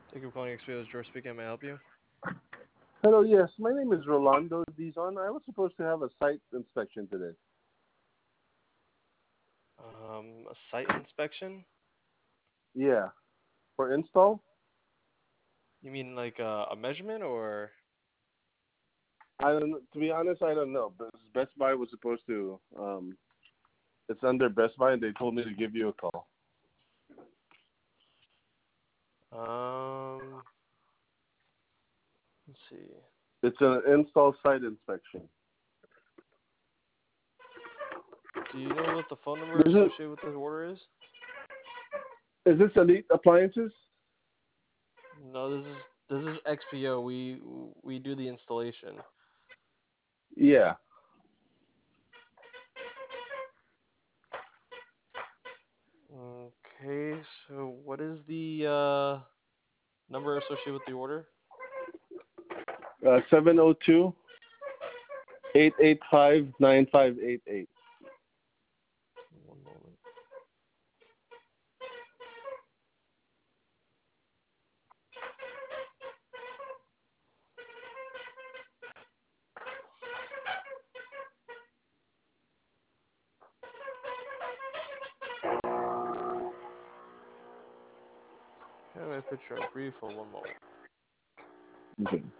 Thank you for calling XPO's George speaking. May I help you? Hello, yes. My name is Rolando Dizon. I was supposed to have a site inspection today. A site inspection? Yeah. For install? You mean like a measurement or? I don't to be honest, I don't know. But Best Buy was supposed to it's under Best Buy and they told me to give you a call. Um, let's see. It's an install site inspection. Do you know what the phone number This associated with this order is? is this Elite Appliances? No, this is XPO. We do the installation. Yeah. Okay, so what is the number associated with the order? 702 885 9588. One moment. Okay, I'm gonna put you on brief for one moment. Okay.